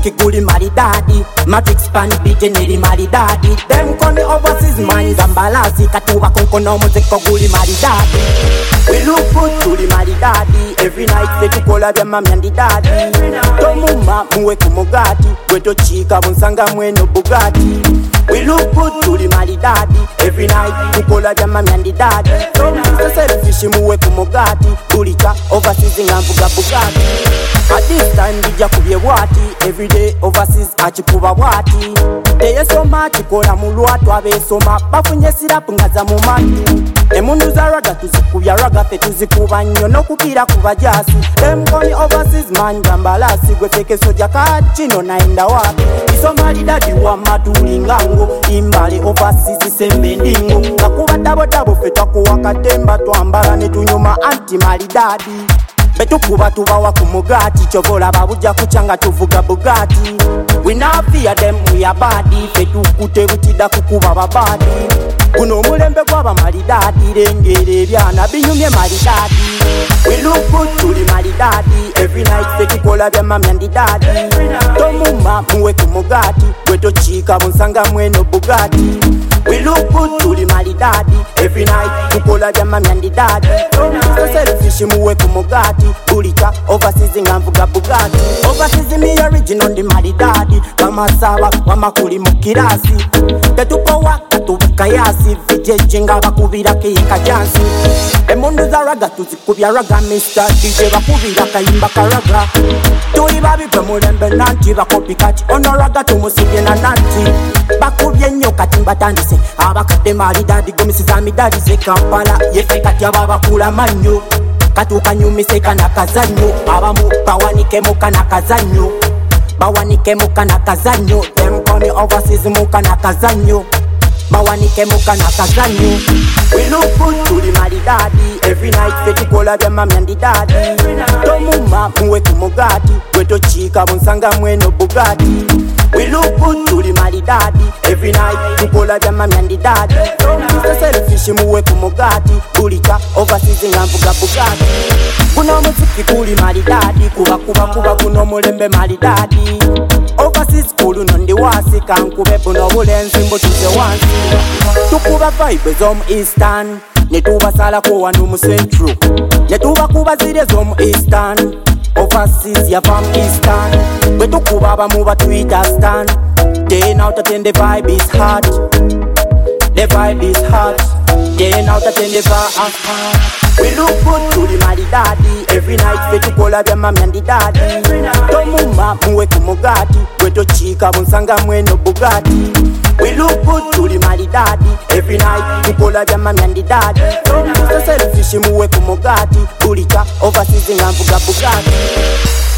muziki guli maridadi, Matrix pan beat nili maridadi. Them call me overseas man zambalasi, katuba konkono muziki guli maridadi. We look good tuli maridadi, every night fetukola vya mami and daddy. Tomuma muwe kumugati, weto chika bunsanga mweno Bugatti. We look good tuli maridadi, every night tukola vya mami and daddy. Tomuma selfish muwe kumugati, tulika overseas ngambuga Bugatti. At this time bija kubye wati, every day overseas achikuba wati. Teye soma chikola mulwatu abesoma, bafunye sirapu ngaza mu mantu. Emundu za raga tuzikubya raga fe tuzikuba nnyo n'okupira ku bajasi. Them call me overseas man jambalasi, gwe feke soja kachino naenda wapi. Isomali dadi wa matuli ngango, imbale overseas sembe ndingo. Kakuba dabo fe twakuwa katemba twambala ne tunyuma anti mali dadi. Betukuba tubawa kumugati, chovola babuja kuchanga tuvuga Bugatti. We not fear them, we are body, fetukute butida kukuba babadi. Kuno mulembe kwaba maridadi, rengere byana binyumye maridadi. We look good tuli maridadi, every night fetukola vya mami and daddy. Tomuma muwe kumugati, weto chika bunsanga mweno Bugatti. We look good tuli maridadi, every night tukola vya mami and daddy. Tomuma selfish muwe kumugati, ulika overseas ngamvuga Bugatti. Overseas mi original ndi maridadi, kama saba wamakuli mukirasi. Tetuko waka tubukayasi, vijeje nga bakubira kiyeka jansi. Emundu za raga tuzikubya raga, Mr. DJ bakubira kayimba karaga. Tuli babi kwe mulembe nanti, bakopikati ono raga tumusibye na nanti. Bakubye nnyo kati mbatandise, abakadde maridadi gomisiza midalize Kampala. Yefe kati ababakula manyo, katukanyumise kana kazanyo. Abamu bawanike mukana kazanyo, bawanike mukana kazanyo. Them call me overseas mukana kazanyo, bawanike mukana kazanyo. We look good tuli maridadi, every night fetukola vya mami and daddy. Tomuma muwe kumugati, weto chika bunsanga mweno Bugatti. We look good tuli maridadi, every night tukola vya mami and daddy. Tomuma selfish muwe kumugati, ulika overseas ngamvuga Bugatti. Kuno muziki kuli maridadi, kuba kuno mulembe maridadi. Overseas kulu nondi wasi, kankube buno bulenzi mbutuze wansi. Tukuba vibes om Eastern, netuba sala ko wanu mu Central. Netuba kuba zire zom Eastern, overseas ya from Eastern. We tukuba abamu batwita stand, day out at 10 the vibe is hot. The vibe is hot, day out at 10 the vibe is hot. We look good tuli maridadi, every night fetukola vya mami and daddy. Tomuma muwe kumugati, weto chika bunsanga mweno Bugatti. We look good tuli maridadi, every night tukola vya mami and daddy. Tomuma selfish muwe kumugati, ulika overseas ngamvuga Bugatti.